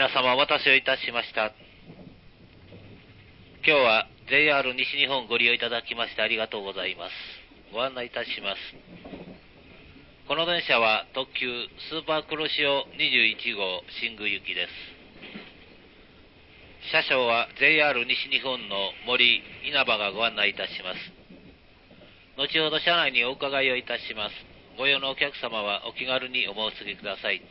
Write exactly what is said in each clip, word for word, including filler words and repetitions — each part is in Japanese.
皆様お待たせをいたしました。今日は ジェイアール 西日本ご利用いただきましてありがとうございます。ご案内いたします。この電車は特急スーパー黒潮にじゅういち号新宮行きです。車掌は ジェイアール 西日本の森稲葉がご案内いたします。後ほど車内にお伺いをいたします。ご用のお客様はお気軽にお申し付けください。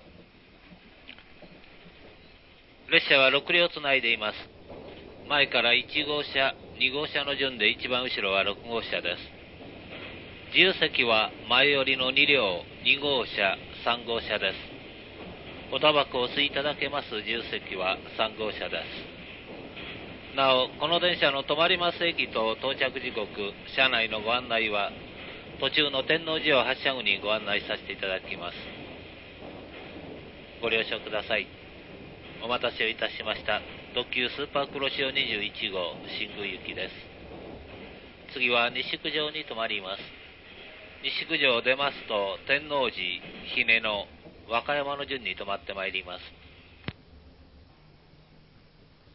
列車はろく両つないでいます。前からいち号車、に号車の順で一番後ろはろく号車です。自由席は前寄りのに両、に号車、さん号車です。おタバコをお吸いいただけます自由席はさん号車です。なお、この電車の止まります駅と到着時刻、車内のご案内は、途中の天王寺を発車後にご案内させていただきます。ご了承ください。お待たせをいたしました。特急スーパー黒潮にじゅういち号新宮行きです。次は西九条に停まります。西九条を出ますと天王寺、姫野、和歌山の順に停まってまいります。